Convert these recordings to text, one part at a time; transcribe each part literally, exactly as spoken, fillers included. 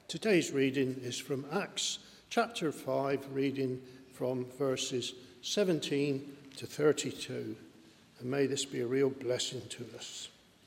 Today's reading is from Acts chapter five, reading from verses seventeen to thirty-two. And may this be a real blessing to us.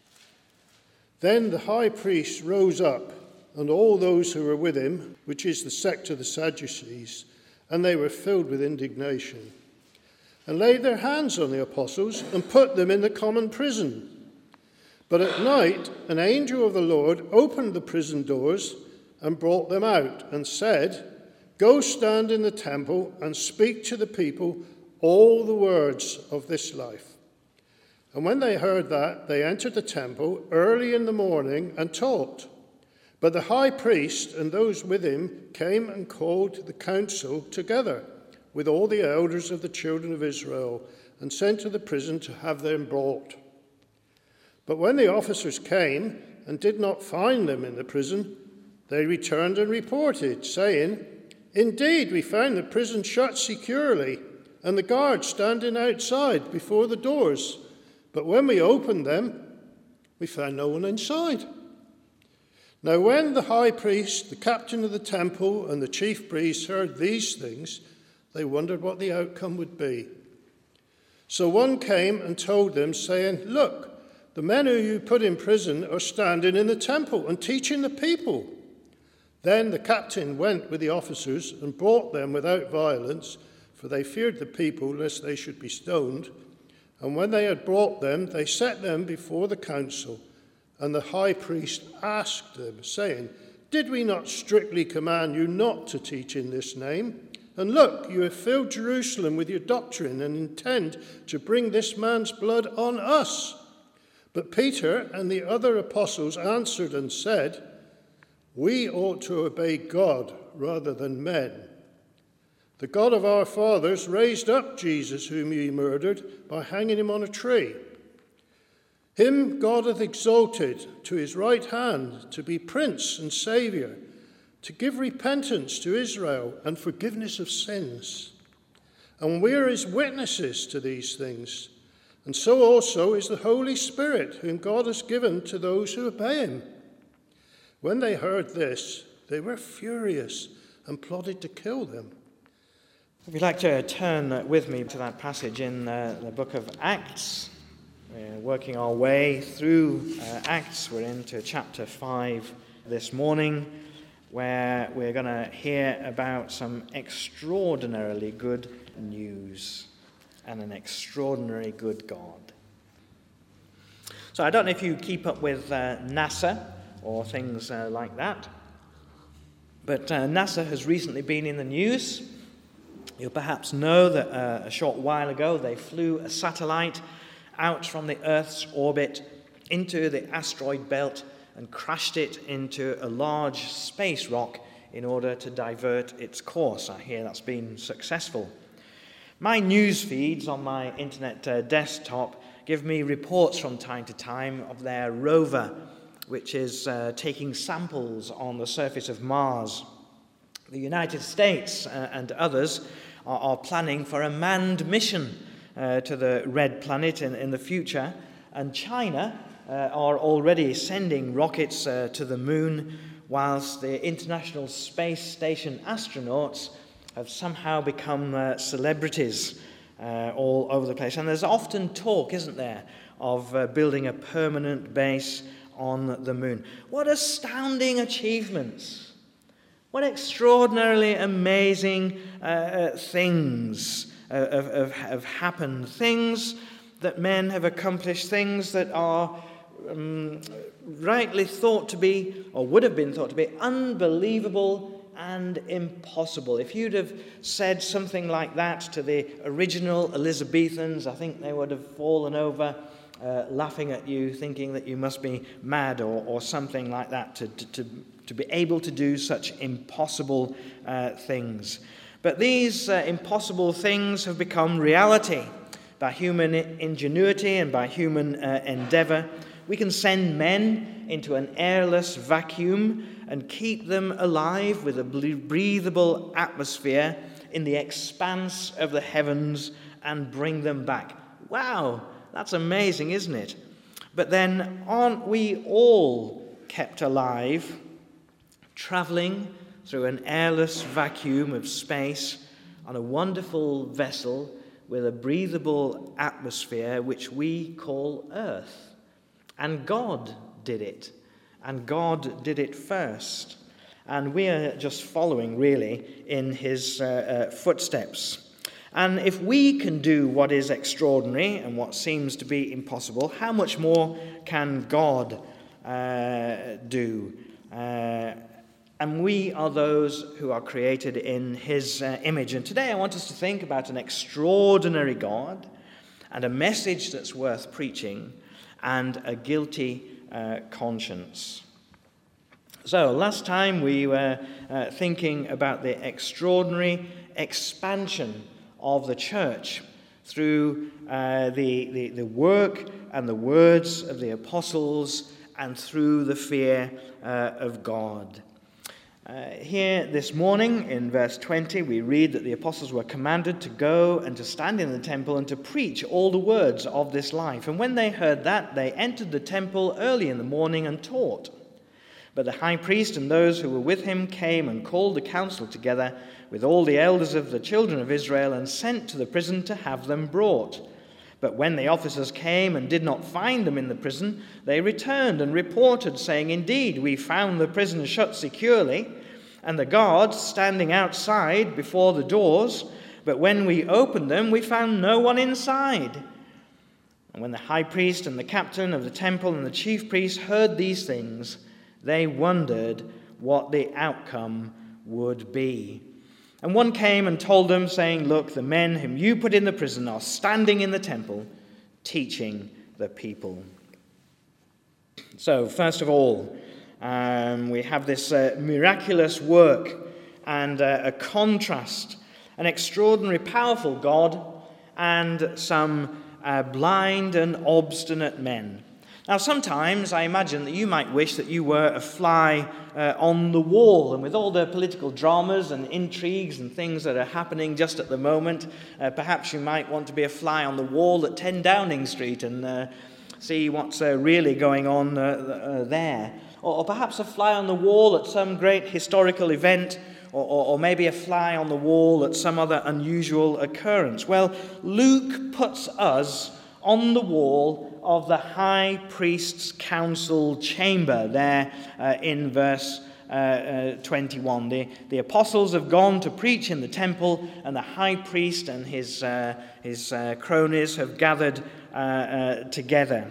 Then the high priest rose up, and all those who were with him, which is the sect of the Sadducees, and they were filled with indignation, and laid their hands on the apostles and put them in the common prison. But at night an angel of the Lord opened the prison doors and brought them out, and said, "Go stand in the temple and speak to the people all the words of this life." And when they heard that, they entered the temple early in the morning and taught. But the high priest and those with him came and called the council together with all the elders of the children of Israel, and sent to the prison to have them brought. But when the officers came and did not find them in the prison, they returned and reported, saying, "Indeed, we found the prison shut securely, and the guards standing outside before the doors. But when we opened them, we found no one inside." Now when the high priest, the captain of the temple, and the chief priests heard these things, they wondered what the outcome would be. So one came and told them, saying, "Look, the men who you put in prison are standing in the temple and teaching the people." Then the captain went with the officers and brought them without violence, for they feared the people lest they should be stoned. And when they had brought them, they set them before the council. And the high priest asked them, saying, "Did we not strictly command you not to teach in this name? And look, you have filled Jerusalem with your doctrine and intend to bring this man's blood on us." But Peter and the other apostles answered and said, "We ought to obey God rather than men. The God of our fathers raised up Jesus, whom ye murdered, by hanging him on a tree. Him God hath exalted to his right hand to be Prince and Saviour, to give repentance to Israel and forgiveness of sins. And we are his witnesses to these things. And so also is the Holy Spirit, whom God has given to those who obey him." When they heard this, they were furious and plotted to kill them. If you'd like to turn with me to that passage in uh, the book of Acts, we're working our way through uh, Acts. We're into chapter five this morning, where we're going to hear about some extraordinarily good news and an extraordinary good God. So I don't know if you keep up with uh, NASA or things uh, like that, but uh, NASA has recently been in the news. You'll perhaps know that uh, a short while ago they flew a satellite out from the Earth's orbit into the asteroid belt and crashed it into a large space rock in order to divert its course. I hear that's been successful. My news feeds on my internet uh, desktop give me reports from time to time of their rover, which is uh, taking samples on the surface of Mars. The United States uh, and others are, are planning for a manned mission uh, to the red planet in, in the future, and China uh, are already sending rockets uh, to the moon, whilst the International Space Station astronauts have somehow become uh, celebrities uh, all over the place. And there's often talk, isn't there, of uh, building a permanent base on the moon. What astounding achievements! What extraordinarily amazing uh, uh, things uh, have, have, have happened. Things that men have accomplished, things that are um, rightly thought to be, or would have been thought to be, unbelievable and impossible. If you'd have said something like that to the original Elizabethans, I think they would have fallen over uh, laughing at you, thinking that you must be mad or, or something like that to, to, to, to be able to do such impossible uh, things. But these uh, impossible things have become reality by human ingenuity and by human uh, endeavor. We can send men into an airless vacuum and keep them alive with a breathable atmosphere in the expanse of the heavens and bring them back. Wow, that's amazing, isn't it? But then aren't we all kept alive traveling through an airless vacuum of space on a wonderful vessel with a breathable atmosphere which we call Earth. And God did it. And God did it first. And we are just following, really, in his uh, uh, footsteps. And if we can do what is extraordinary and what seems to be impossible, how much more can God uh, do? Uh, and we are those who are created in his uh, image. And today I want us to think about an extraordinary God and a message that's worth preaching and a guilty uh, conscience. So, last time we were uh, thinking about the extraordinary expansion of the church through uh, the, the, the work and the words of the apostles and through the fear uh, of God. Uh, here this morning in verse twenty, we read that the apostles were commanded to go and to stand in the temple and to preach all the words of this life. And when they heard that, they entered the temple early in the morning and taught. But the high priest and those who were with him came and called the council together with all the elders of the children of Israel and sent to the prison to have them brought. But when the officers came and did not find them in the prison, they returned and reported, saying, "Indeed, we found the prison shut securely, and the guards standing outside before the doors. But when we opened them, we found no one inside." And when the high priest and the captain of the temple and the chief priests heard these things, they wondered what the outcome would be. And one came and told them, saying, "Look, the men whom you put in the prison are standing in the temple, teaching the people." So, first of all, um, we have this uh, miraculous work and uh, a contrast, an extraordinary, powerful God and some uh, blind and obstinate men. Now, sometimes I imagine that you might wish that you were a fly uh, on the wall, and with all the political dramas and intrigues and things that are happening just at the moment, uh, perhaps you might want to be a fly on the wall at ten Downing Street and uh, see what's uh, really going on uh, uh, there. Or, or perhaps a fly on the wall at some great historical event, or, or, or maybe a fly on the wall at some other unusual occurrence. Well, Luke puts us on the wall of the high priest's council chamber there uh, in verse uh, uh, twenty-one. The, the apostles have gone to preach in the temple, and the high priest and his, uh, his uh, cronies have gathered uh, uh, together.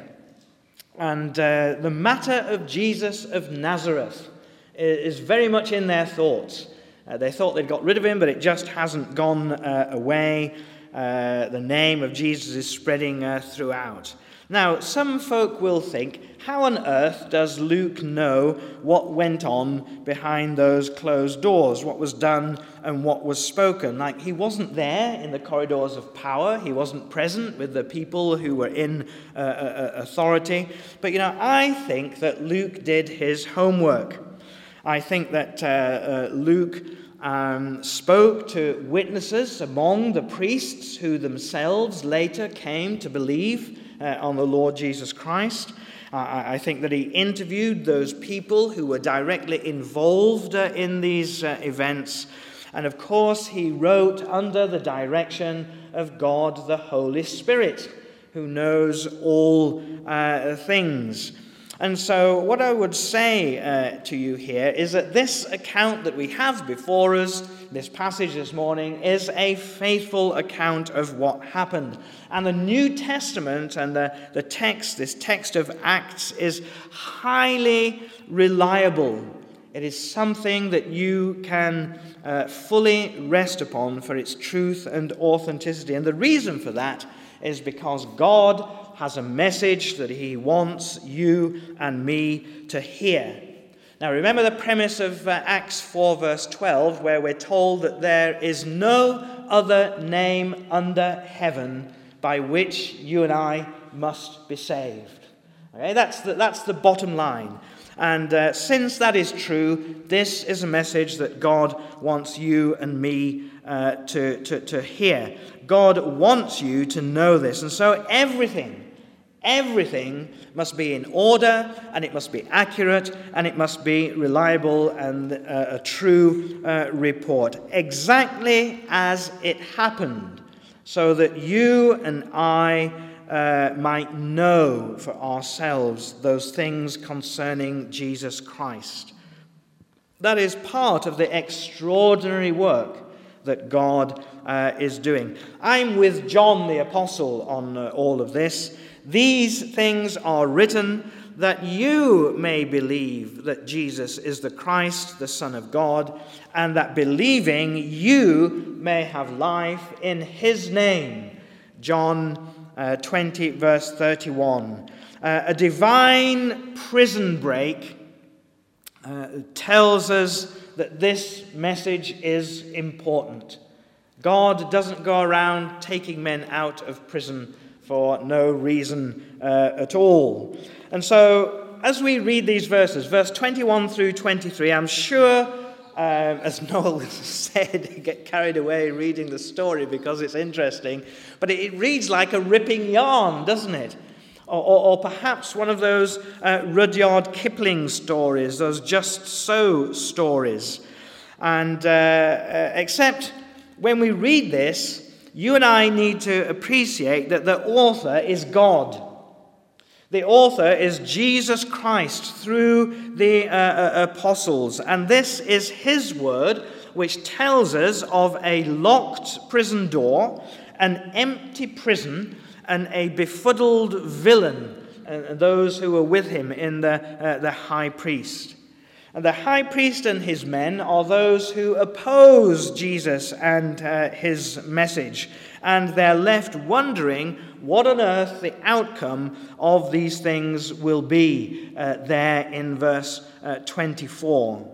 And uh, the matter of Jesus of Nazareth is very much in their thoughts. Uh, they thought they'd got rid of him, but it just hasn't gone uh, away. Uh, the name of Jesus is spreading uh, throughout. Now, some folk will think, how on earth does Luke know what went on behind those closed doors, what was done and what was spoken? Like, he wasn't there in the corridors of power. He wasn't present with the people who were in uh, uh, authority. But, you know, I think that Luke did his homework. I think that uh, uh, Luke Um, spoke to witnesses among the priests who themselves later came to believe uh, on the Lord Jesus Christ. Uh, I think that he interviewed those people who were directly involved uh, in these uh, events. And of course, he wrote under the direction of God the Holy Spirit, who knows all uh, things. And so what I would say uh, to you here is that this account that we have before us, this passage this morning, is a faithful account of what happened. And the New Testament and the, the text, this text of Acts, is highly reliable. It is something that you can uh, fully rest upon for its truth and authenticity. And the reason for that is because God has a message that he wants you and me to hear. Now, remember the premise of uh, Acts four verse twelve, where we're told that there is no other name under heaven by which you and I must be saved. Okay, that's the, that's the bottom line. And uh, since that is true, this is a message that God wants you and me uh, to, to, to hear. God wants you to know this. And so everything, Everything must be in order, and it must be accurate, and it must be reliable and uh, a true uh, report, exactly as it happened, so that you and I uh, might know for ourselves those things concerning Jesus Christ. That is part of the extraordinary work that God uh, is doing. I'm with John the Apostle on uh, all of this. These things are written that you may believe that Jesus is the Christ, the Son of God, and that believing you may have life in his name. John uh, twenty, verse thirty-one. Uh, a divine prison break uh, tells us that this message is important. God doesn't go around taking men out of prison for no reason uh, at all. And so, as we read these verses, verse twenty-one through twenty-three, I'm sure, um, as Noel said, get carried away reading the story because it's interesting, but it, it reads like a ripping yarn, doesn't it? Or, or, or perhaps one of those uh, Rudyard Kipling stories, those Just So stories. And uh, uh, except when we read this, you and I need to appreciate that the author is God. The author is Jesus Christ through the uh, uh, apostles. And this is his word, which tells us of a locked prison door, an empty prison, and a befuddled villain, and those who were with him in the, uh, the high priest. And the high priest and his men are those who oppose Jesus and uh, his message. And they're left wondering what on earth the outcome of these things will be uh, there in verse uh, twenty-four.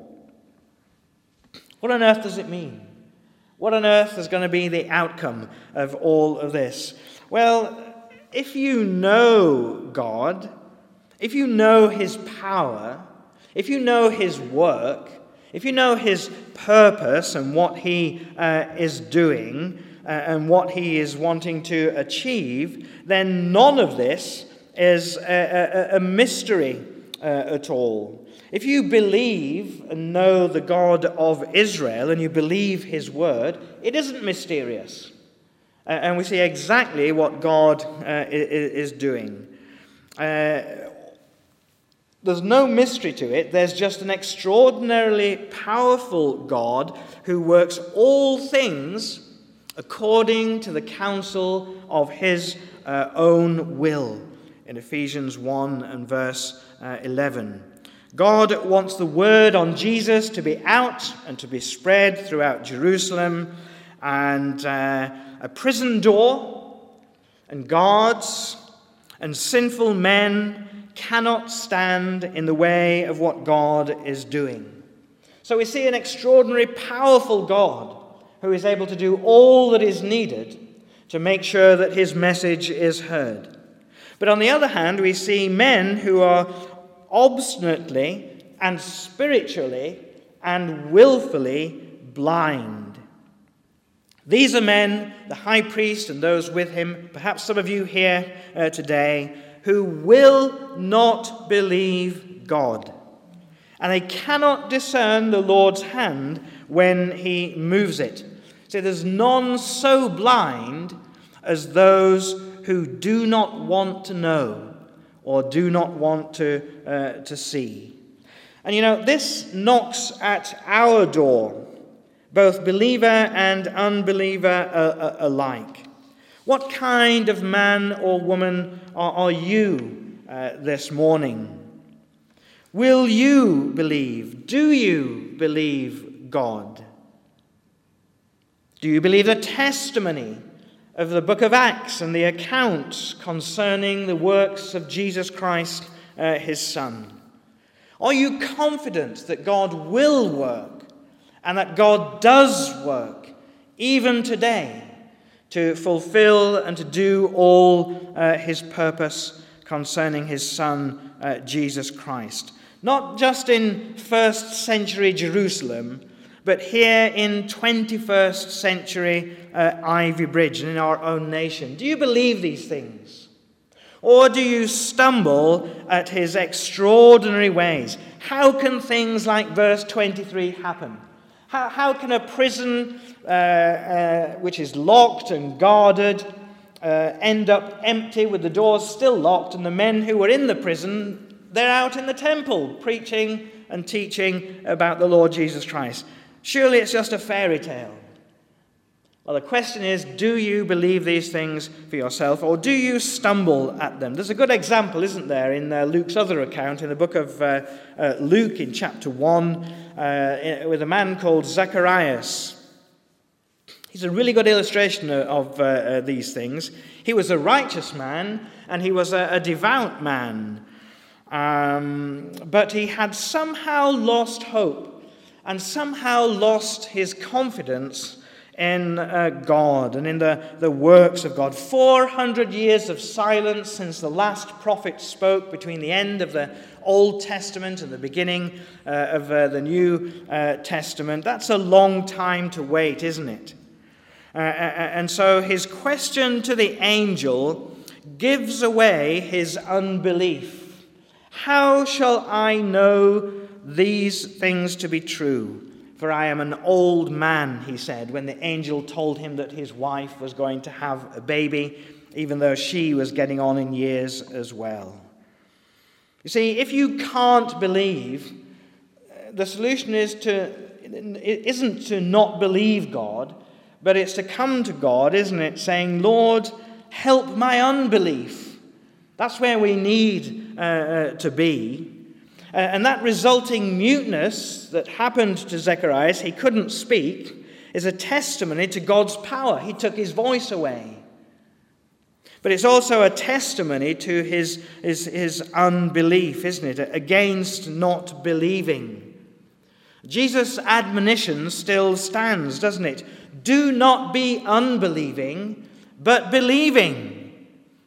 What on earth does it mean? What on earth is going to be the outcome of all of this? Well, if you know God, if you know his power, if you know his work, if you know his purpose and what he uh, is doing uh, and what he is wanting to achieve, then none of this is a, a, a mystery uh, at all. If you believe and know the God of Israel and you believe his word, it isn't mysterious. Uh, and we see exactly what God uh, is doing. Uh, There's no mystery to it. There's just an extraordinarily powerful God who works all things according to the counsel of his uh, own will, in Ephesians one and verse uh, eleven. God wants the word on Jesus to be out and to be spread throughout Jerusalem, and uh, a prison door and guards and sinful men cannot stand in the way of what God is doing. So we see an extraordinary, powerful God who is able to do all that is needed to make sure that his message is heard. But on the other hand, we see men who are obstinately and spiritually and willfully blind. These are men, the high priest and those with him, perhaps some of you here uh, today, who will not believe God. And they cannot discern the Lord's hand when he moves it. See, there's none so blind as those who do not want to know or do not want to, uh, to see. And you know, this knocks at our door, both believer and unbeliever uh, uh, alike. What kind of man or woman are, are you uh, this morning? Will you believe? Do you believe God? Do you believe the testimony of the book of Acts and the accounts concerning the works of Jesus Christ, uh, his Son? Are you confident that God will work and that God does work even today to fulfill and to do all uh, his purpose concerning his Son, uh, Jesus Christ? Not just in first century Jerusalem, but here in twenty-first century uh, Ivy Bridge and in our own nation. Do you believe these things? Or do you stumble at his extraordinary ways? How can things like verse twenty-three happen? How, how can a prison uh, uh, which is locked and guarded uh, end up empty with the doors still locked, and the men who were in the prison, they're out in the temple preaching and teaching about the Lord Jesus Christ? Surely it's just a fairy tale. Well, the question is, do you believe these things for yourself, or do you stumble at them? There's a good example, isn't there, in uh, Luke's other account, in the book of uh, uh, Luke in chapter one, uh, with a man called Zacharias. He's a really good illustration of uh, uh, these things. He was a righteous man, and he was a, a devout man. Um, but he had somehow lost hope, and somehow lost his confidence in uh, God and in the, the works of God. four hundred years of silence since the last prophet spoke, between the end of the Old Testament and the beginning uh, of uh, the New uh, Testament. That's a long time to wait, isn't it? Uh, and so his question to the angel gives away his unbelief. How shall I know these things to be true? For I am an old man, he said, when the angel told him that his wife was going to have a baby, even though she was getting on in years as well. You see, if you can't believe, the solution is to, it isn't to not believe God, but it's to come to God, isn't it, saying, Lord, help my unbelief. That's where we need uh, uh, to be. Uh, and that resulting muteness that happened to Zacharias, he couldn't speak, is a testimony to God's power. He took his voice away. But it's also a testimony to his, his, his unbelief, isn't it? Against not believing. Jesus' admonition still stands, doesn't it? Do not be unbelieving, but believing.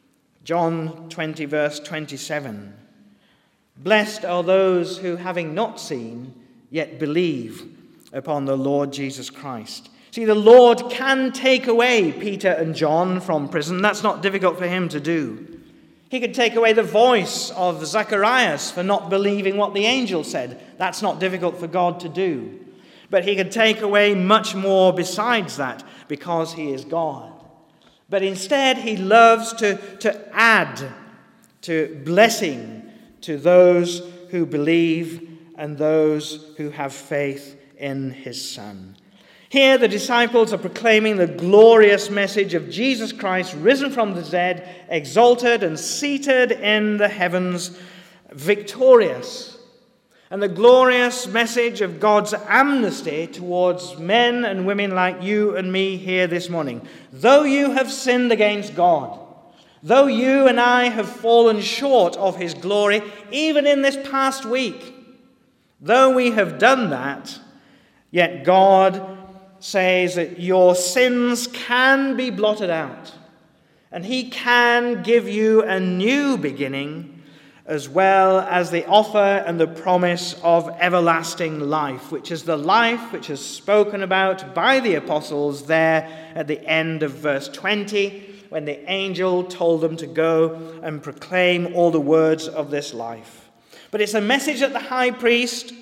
John twenty, verse twenty-seven. Blessed are those who, having not seen, yet believe upon the Lord Jesus Christ. See, the Lord can take away Peter and John from prison. That's not difficult for him to do. He could take away the voice of Zacharias for not believing what the angel said. That's not difficult for God to do. But he could take away much more besides that, because he is God. But instead, he loves to, to add to blessing to those who believe and those who have faith in his Son. Here the disciples are proclaiming the glorious message of Jesus Christ, risen from the dead, exalted and seated in the heavens, victorious. And the glorious message of God's amnesty towards men and women like you and me here this morning. Though you have sinned against God, though you and I have fallen short of his glory, even in this past week, though we have done that, yet God says that your sins can be blotted out, and he can give you a new beginning, as well as the offer and the promise of everlasting life, which is the life which is spoken about by the apostles there at the end of verse twenty, when the angel told them to go and proclaim all the words of this life. But it's a message that the high priest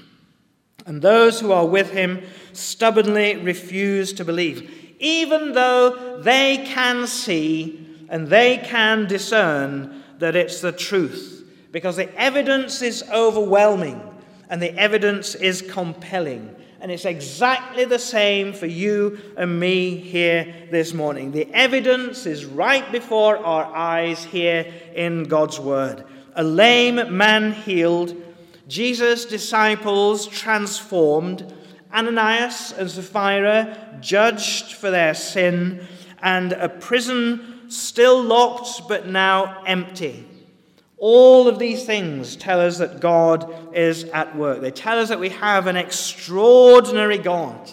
and those who are with him stubbornly refuse to believe, even though they can see and they can discern that it's the truth, because the evidence is overwhelming and the evidence is compelling. And it's exactly the same for you and me here this morning. The evidence is right before our eyes here in God's word. A lame man healed, Jesus' disciples transformed, Ananias and Sapphira judged for their sin, and a prison still locked but now empty. All of these things tell us that God is at work. They tell us that we have an extraordinary God.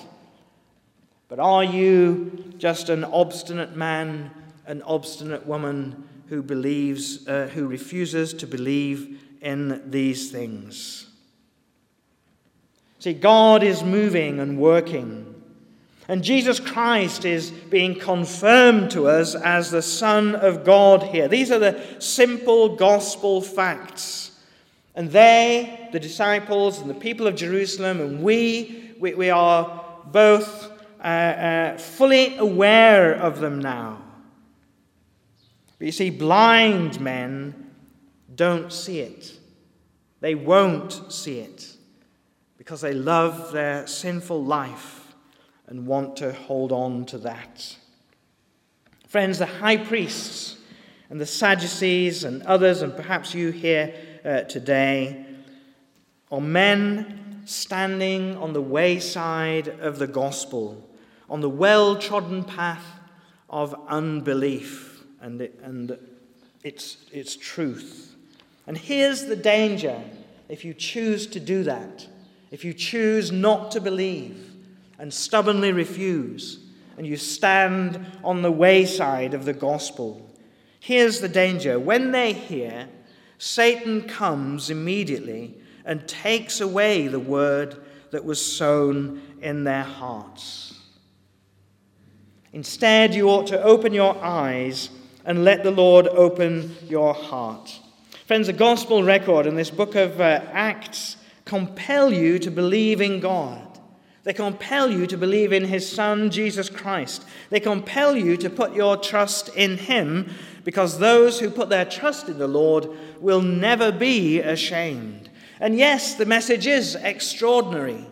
But are you just an obstinate man, an obstinate woman who believes, uh, who refuses to believe in these things? See, God is moving and working. And Jesus Christ is being confirmed to us as the Son of God here. These are the simple gospel facts. And they, the disciples and the people of Jerusalem, and we, we, we are both uh, uh, fully aware of them now. But you see, blind men don't see it. They won't see it because they love their sinful life and want to hold on to that. Friends, the high priests and the Sadducees and others, and perhaps you here uh, today, are men standing on the wayside of the gospel, on the well-trodden path of unbelief and, it, and its, its truth. And here's the danger if you choose to do that, if you choose not to believe and stubbornly refuse, and you stand on the wayside of the gospel. Here's the danger. When they hear, Satan comes immediately and takes away the word that was sown in their hearts. Instead, you ought to open your eyes and let the Lord open your heart. Friends, the gospel record in this book of uh, Acts compel you to believe in God. They compel you to believe in his Son, Jesus Christ. They compel you to put your trust in him, because those who put their trust in the Lord will never be ashamed. And yes, the message is extraordinary.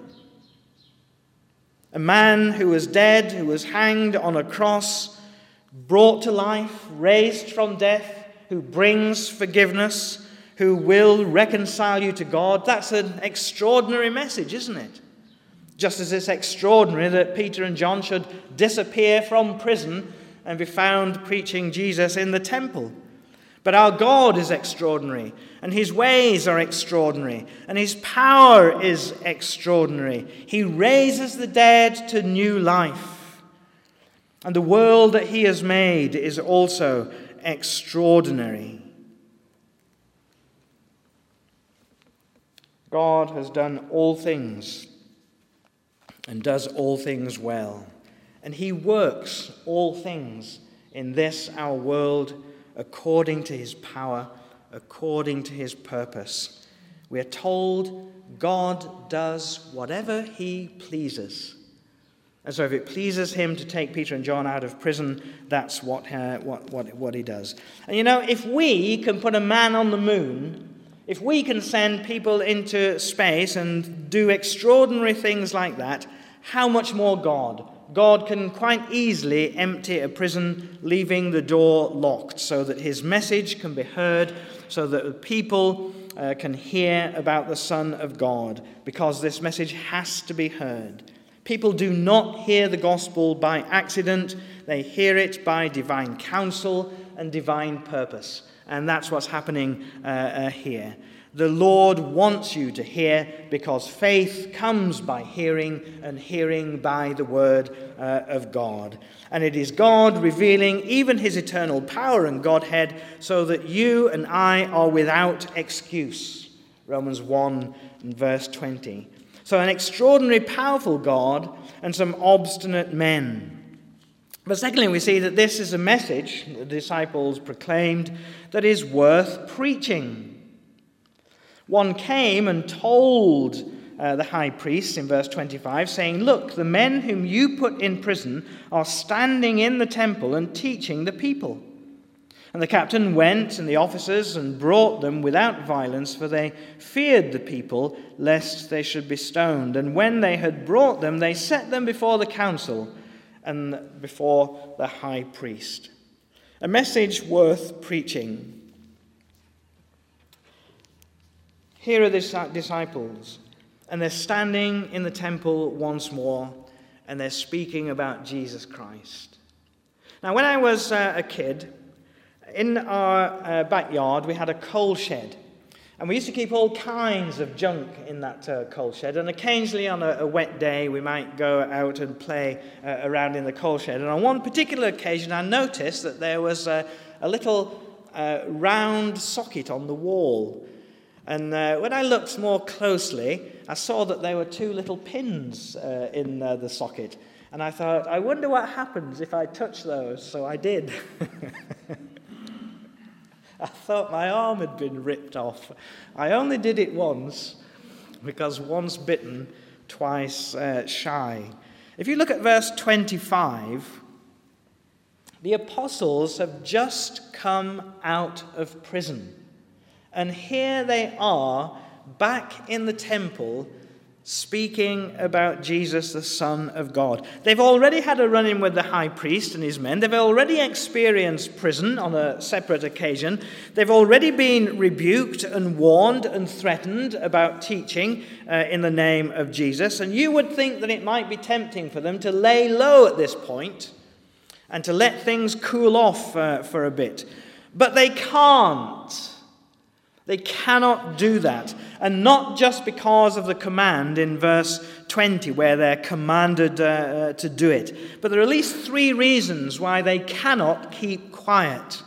A man who was dead, who was hanged on a cross, brought to life, raised from death, who brings forgiveness, who will reconcile you to God. That's an extraordinary message, isn't it? Just as it's extraordinary that Peter and John should disappear from prison and be found preaching Jesus in the temple. But our God is extraordinary, and his ways are extraordinary, and his power is extraordinary. He raises the dead to new life. And the world that he has made is also extraordinary. God has done all things and does all things well. And he works all things in this our world according to his power, according to his purpose. We are told God does whatever he pleases. And so if it pleases him to take Peter and John out of prison, that's what, uh, what, what, what he does. And you know, if we can put a man on the moon, if we can send people into space and do extraordinary things like that, how much more God? God can quite easily empty a prison, leaving the door locked so that his message can be heard, so that people uh, can hear about the Son of God, because this message has to be heard. People do not hear the gospel by accident. They hear it by divine counsel and divine purpose. And that's what's happening uh, uh, here. The Lord wants you to hear, because faith comes by hearing, and hearing by the word uh, of God. And it is God revealing even his eternal power and Godhead, so that you and I are without excuse. Romans one and verse twenty. So an extraordinary, powerful God and some obstinate men. But secondly, we see that this is a message the disciples proclaimed that is worth preaching. One came and told uh, the high priest in verse twenty-five, saying, "Look, the men whom you put in prison are standing in the temple and teaching the people." And the captain went and the officers and brought them without violence, for they feared the people, lest they should be stoned. And when they had brought them, they set them before the council and before the high priest. A message worth preaching. Here are the disciples, and they're standing in the temple once more, and they're speaking about Jesus Christ. Now, when I was uh, a kid, in our uh, backyard, we had a coal shed. And we used to keep all kinds of junk in that uh, coal shed. And occasionally on a, a wet day, we might go out and play uh, around in the coal shed. And on one particular occasion, I noticed that there was a, a little uh, round socket on the wall. And uh, when I looked more closely, I saw that there were two little pins uh, in uh, the socket. And I thought, I wonder what happens if I touch those. So I did. I thought my arm had been ripped off. I only did it once, because once bitten, twice uh, shy. If you look at verse twenty-five, the apostles have just come out of prison. And here they are, back in the temple, speaking about Jesus, the Son of God. They've already had a run-in with the high priest and his men. They've already experienced prison on a separate occasion. They've already been rebuked and warned and threatened about teaching uh, in the name of Jesus. And you would think that it might be tempting for them to lay low at this point and to let things cool off uh, for a bit. But they can't. They cannot do that. And not just because of the command in verse twenty, where they're commanded uh, uh, to do it. But there are at least three reasons why they cannot keep quiet.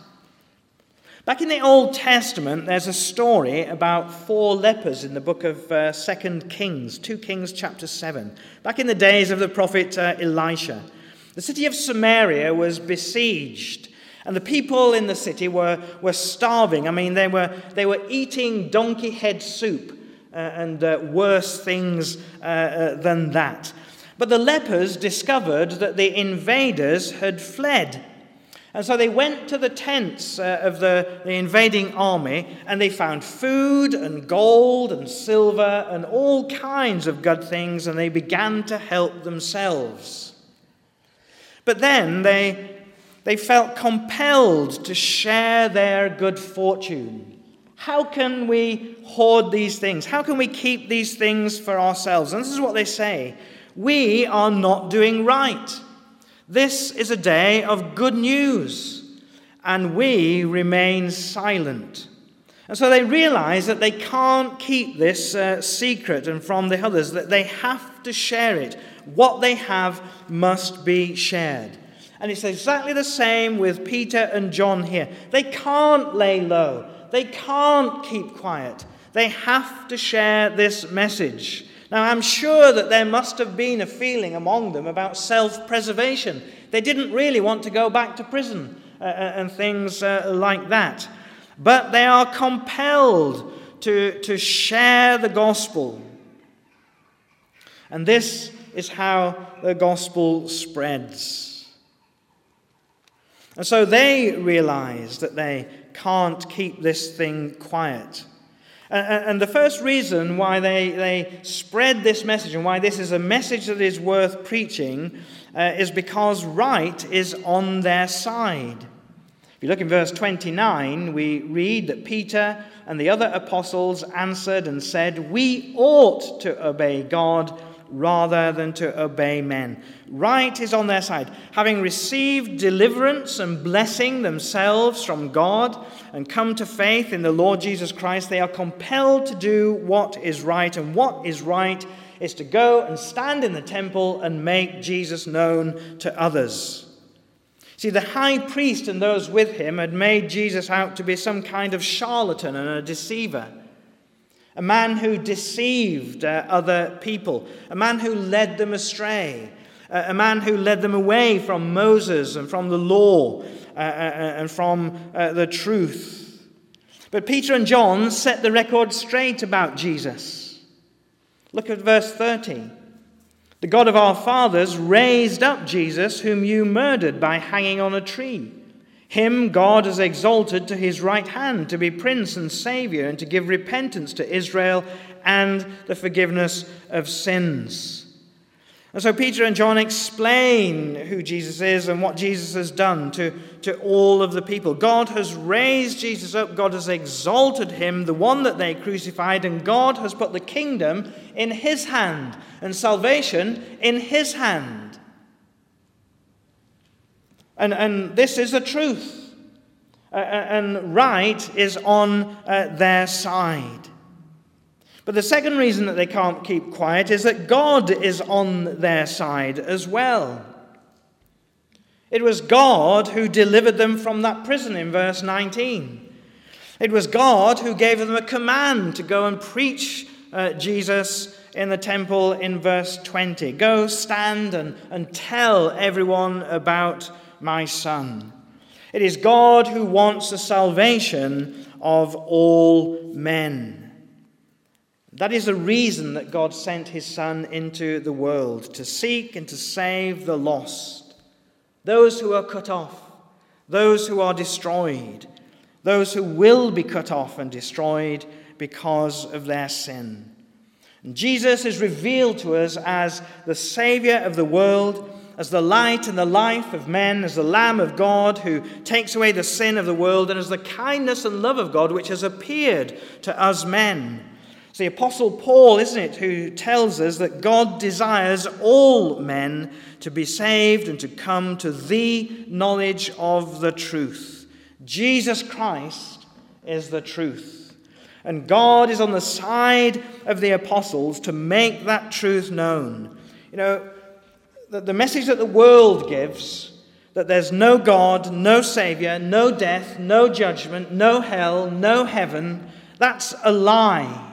Back in the Old Testament, there's a story about four lepers in the book of uh, Second Kings, Second Kings chapter seven. Back in the days of the prophet uh, Elisha, the city of Samaria was besieged. And the people in the city were, were starving. I mean, they were, they were eating donkey head soup uh, and uh, worse things uh, uh, than that. But the lepers discovered that the invaders had fled. And so they went to the tents uh, of the, the invading army, and they found food and gold and silver and all kinds of good things, and they began to help themselves. But then they... They felt compelled to share their good fortune. How can we hoard these things? How can we keep these things for ourselves? And this is what they say. We are not doing right. This is a day of good news, and we remain silent. And so they realize that they can't keep this uh, secret and from the others, that they have to share it. What they have must be shared. And it's exactly the same with Peter and John here. They can't lay low. They can't keep quiet. They have to share this message. Now, I'm sure that there must have been a feeling among them about self-preservation. They didn't really want to go back to prison uh, and things uh, like that. But they are compelled to, to share the gospel. And this is how the gospel spreads. And so they realize that they can't keep this thing quiet. And the first reason why they, they spread this message and why this is a message that is worth preaching uh, is because right is on their side. If you look in verse twenty-nine, we read that Peter and the other apostles answered and said, "We ought to obey God rather than to obey men." Right is on their side. Having received deliverance and blessing themselves from God and come to faith in the Lord Jesus Christ, they are compelled to do what is right. And what is right is to go and stand in the temple and make Jesus known to others. See, the high priest and those with him had made Jesus out to be some kind of charlatan and a deceiver. A man who deceived uh, other people. A man who led them astray. Uh, a man who led them away from Moses and from the law uh, uh, and from uh, the truth. But Peter and John set the record straight about Jesus. Look at verse thirty. "The God of our fathers raised up Jesus, whom you murdered by hanging on a tree. Him God has exalted to his right hand to be Prince and Saviour and to give repentance to Israel and the forgiveness of sins." And so Peter and John explain who Jesus is and what Jesus has done to, to all of the people. God has raised Jesus up. God has exalted him, the one that they crucified, and God has put the kingdom in his hand and salvation in his hand. And, and this is the truth. Uh, and right is on uh, their side. But the second reason that they can't keep quiet is that God is on their side as well. It was God who delivered them from that prison in verse nineteen. It was God who gave them a command to go and preach uh, Jesus in the temple in verse twenty. Go stand and, and tell everyone about my Son. It is God who wants the salvation of all men. That is the reason that God sent his Son into the world, to seek and to save the lost, those who are cut off, those who are destroyed, those who will be cut off and destroyed because of their sin. And Jesus is revealed to us as the Savior of the world, as the light and the life of men, as the Lamb of God who takes away the sin of the world, and as the kindness and love of God which has appeared to us men. It's the Apostle Paul, isn't it, who tells us that God desires all men to be saved and to come to the knowledge of the truth. Jesus Christ is the truth. And God is on the side of the apostles to make that truth known. You know, the, the message that the world gives, that there's no God, no Savior, no death, no judgment, no hell, no heaven, that's a lie.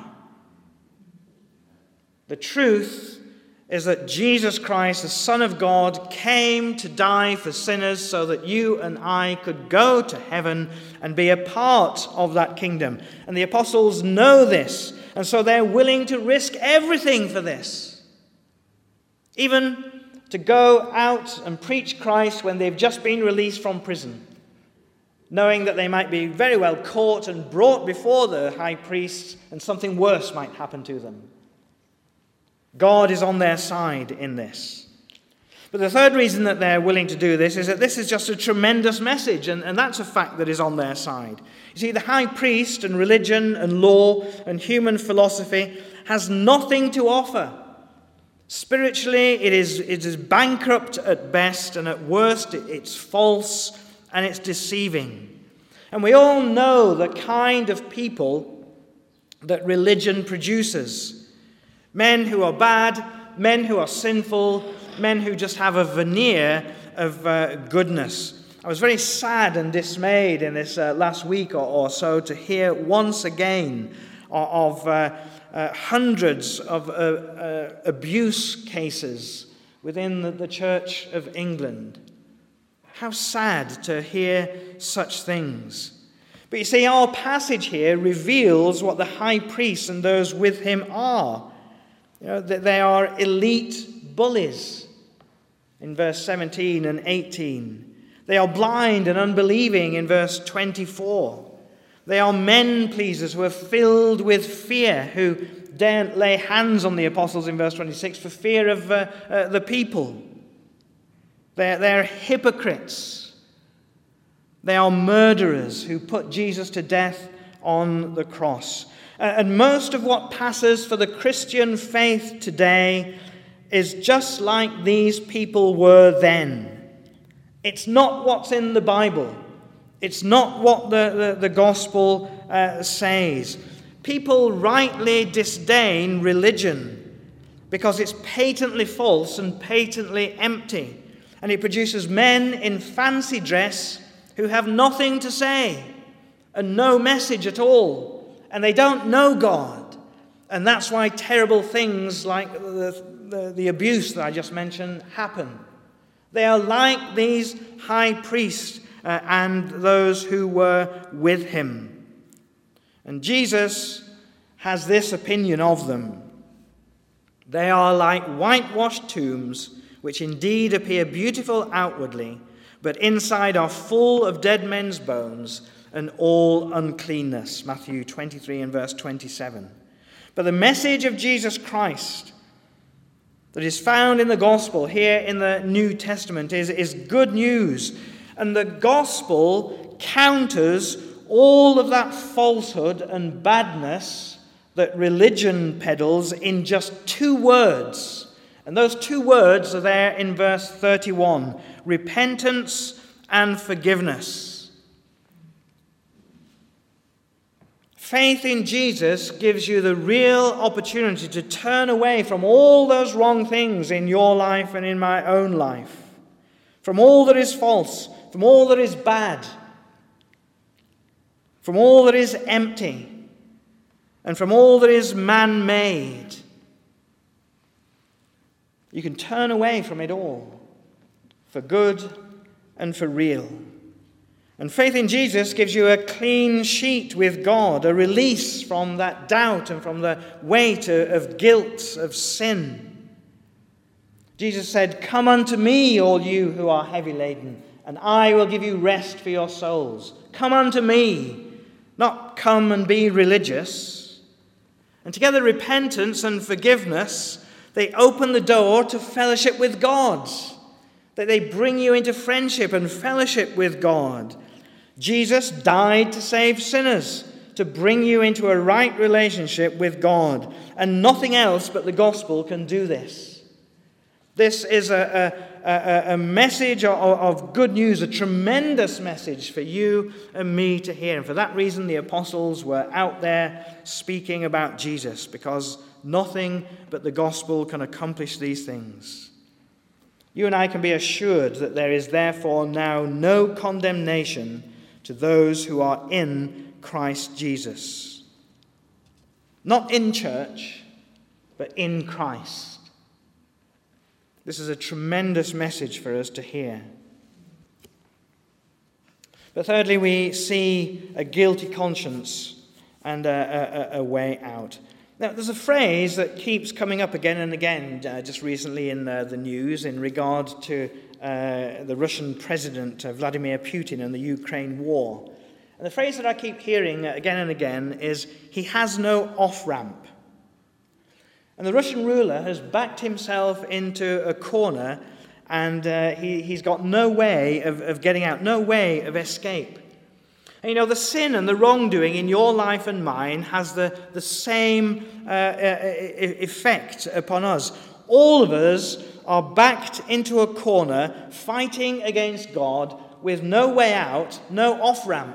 The truth is that Jesus Christ, the Son of God, came to die for sinners so that you and I could go to heaven and be a part of that kingdom. And the apostles know this, and so they're willing to risk everything for this. Even to go out and preach Christ when they've just been released from prison, knowing that they might be very well caught and brought before the high priest and something worse might happen to them. God is on their side in this. But the third reason that they're willing to do this is that this is just a tremendous message, and, and that's a fact that is on their side. You see, the high priest and religion and law and human philosophy has nothing to offer. Spiritually, it is, it is bankrupt at best, and at worst, it's false and it's deceiving. And we all know the kind of people that religion produces. Men who are bad, men who are sinful, men who just have a veneer of uh, goodness. I was very sad and dismayed in this uh, last week or, or so to hear once again of, of uh, uh, hundreds of uh, uh, abuse cases within the, the Church of England. How sad to hear such things. But you see, our passage here reveals what the high priest and those with him are. You know, that they are elite bullies in verse seventeen and eighteen. They are blind and unbelieving in verse twenty-four. They are men pleasers who are filled with fear, who daren't lay hands on the apostles in verse twenty-six for fear of uh, uh, the people. They're, they're hypocrites. They are murderers who put Jesus to death on the cross. And most of what passes for the Christian faith today is just like these people were then. It's not what's in the Bible. It's not what the, the, the gospel uh, says. People rightly disdain religion because it's patently false and patently empty. And it produces men in fancy dress who have nothing to say and no message at all. And they don't know God. And that's why terrible things like the, the, the abuse that I just mentioned happen. They are like these high priests uh, and those who were with him. And Jesus has this opinion of them. They are like whitewashed tombs, which indeed appear beautiful outwardly, but inside are full of dead men's bones and all uncleanness. Matthew twenty-three and verse twenty-seven. But the message of Jesus Christ that is found in the gospel here in the New Testament is, is good news. And the gospel counters all of that falsehood and badness that religion peddles in just two words. And those two words are there in verse thirty-one. Repentance and forgiveness. Faith in Jesus gives you the real opportunity to turn away from all those wrong things in your life and in my own life, from all that is false, from all that is bad, from all that is empty, and from all that is man-made. You can turn away from it all for good and for real. And faith in Jesus gives you a clean sheet with God, a release from that doubt and from the weight of guilt, of sin. Jesus said, "Come unto me, all you who are heavy laden, and I will give you rest for your souls." Come unto me, not come and be religious. And together, repentance and forgiveness, they open the door to fellowship with God. That they bring you into friendship and fellowship with God. Jesus died to save sinners, to bring you into a right relationship with God. And nothing else but the gospel can do this. This is a, a, a message of, of good news, a tremendous message for you and me to hear. And for that reason, the apostles were out there speaking about Jesus, because nothing but the gospel can accomplish these things. You and I can be assured that there is therefore now no condemnation to those who are in Christ Jesus. Not in church, but in Christ. This is a tremendous message for us to hear. But thirdly, we see a guilty conscience and a, a, a way out. Now, there's a phrase that keeps coming up again and again, uh, just recently in uh, the news, in regard to uh, the Russian president, uh, Vladimir Putin, and the Ukraine war. And the phrase that I keep hearing again and again is, "He has no off-ramp." And the Russian ruler has backed himself into a corner, and uh, he, he's got no way of, of getting out, no way of escape. And you know, the sin and the wrongdoing in your life and mine has the, the same uh, uh, effect upon us. All of us are backed into a corner, fighting against God with no way out, no off-ramp.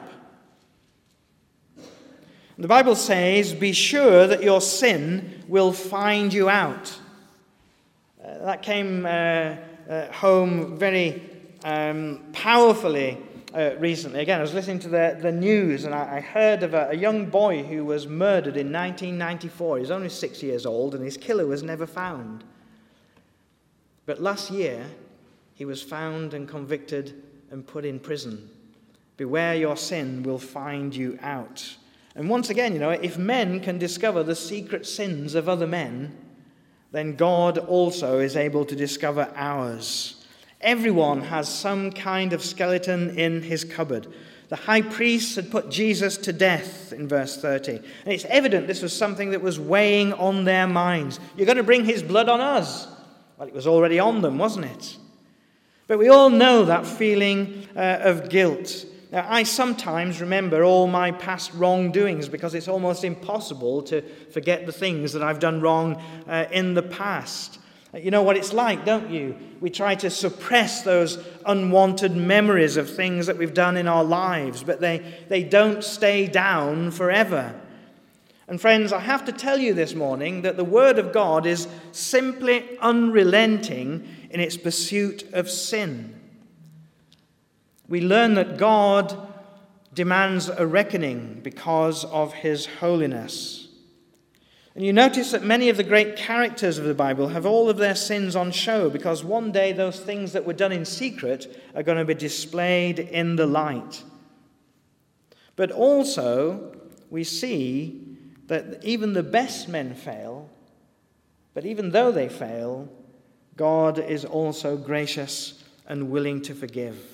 The Bible says, "Be sure that your sin will find you out." Uh, that came uh, uh, home very um, powerfully uh, recently. Again, I was listening to the, the news, and I, I heard of a, a young boy who was murdered in nineteen ninety-four. He was only six years old, and his killer was never found. But last year, he was found and convicted and put in prison. Beware, your sin will find you out. And once again, you know, if men can discover the secret sins of other men, then God also is able to discover ours. Everyone has some kind of skeleton in his cupboard. The high priest had put Jesus to death in verse thirty. And it's evident this was something that was weighing on their minds. You're going to bring his blood on us. Well, it was already on them, wasn't it? But we all know that feeling uh, of guilt. Now, I sometimes remember all my past wrongdoings because it's almost impossible to forget the things that I've done wrong uh, in the past. You know what it's like, don't you? We try to suppress those unwanted memories of things that we've done in our lives, but they, they don't stay down forever. And friends, I have to tell you this morning that the Word of God is simply unrelenting in its pursuit of sin. We learn that God demands a reckoning because of his holiness. And you notice that many of the great characters of the Bible have all of their sins on show, because one day those things that were done in secret are going to be displayed in the light. But also, we see that even the best men fail, but even though they fail, God is also gracious and willing to forgive.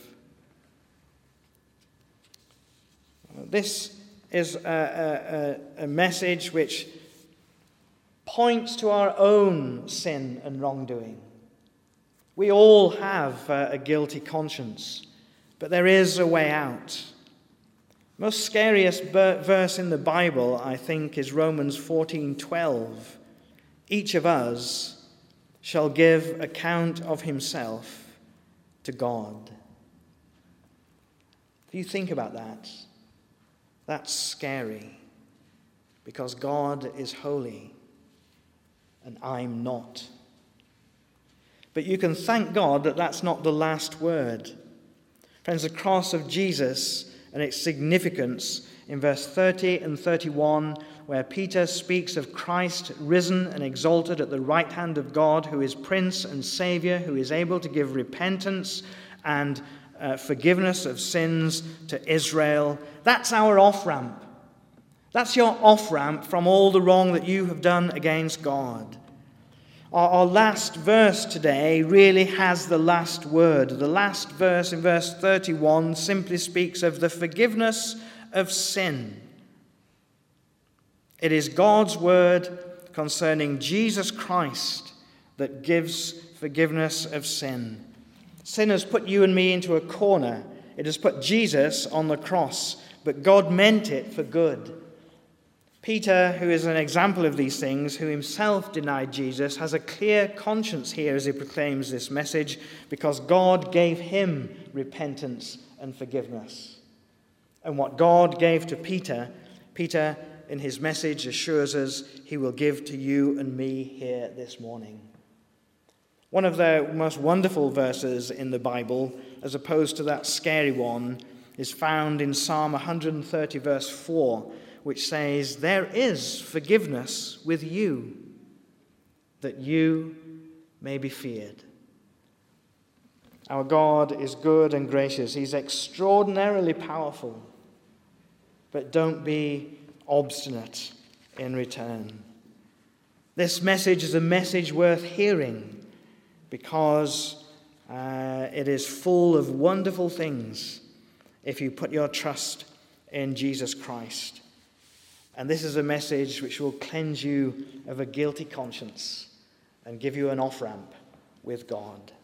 This is a, a, a message which points to our own sin and wrongdoing. We all have a guilty conscience, but there is a way out. Most scariest verse in the Bible, I think, is Romans fourteen twelve. Each of us shall give account of himself to God. If you think about that, that's scary, because God is holy and I'm not. But you can thank God that that's not the last word. Friends, the cross of Jesus and its significance in verse thirty and thirty-one, where Peter speaks of Christ risen and exalted at the right hand of God, who is Prince and Saviour, who is able to give repentance and uh, forgiveness of sins to Israel. That's our off-ramp. That's your off-ramp from all the wrong that you have done against God. Our, our last verse today really has the last word. The last verse in verse thirty-one simply speaks of the forgiveness of sin. It is God's word concerning Jesus Christ that gives forgiveness of sin. Sin has put you and me into a corner. It has put Jesus on the cross, but God meant it for good. Peter, who is an example of these things, who himself denied Jesus, has a clear conscience here as he proclaims this message, because God gave him repentance and forgiveness. And what God gave to Peter, Peter in his message assures us he will give to you and me here this morning. One of the most wonderful verses in the Bible, as opposed to that scary one, is found in Psalm one thirty, verse four, which says, "There is forgiveness with you, that you may be feared." Our God is good and gracious. He's extraordinarily powerful. But don't be obstinate in return. This message is a message worth hearing because uh, it is full of wonderful things if you put your trust in Jesus Christ. And this is a message which will cleanse you of a guilty conscience and give you an off-ramp with God.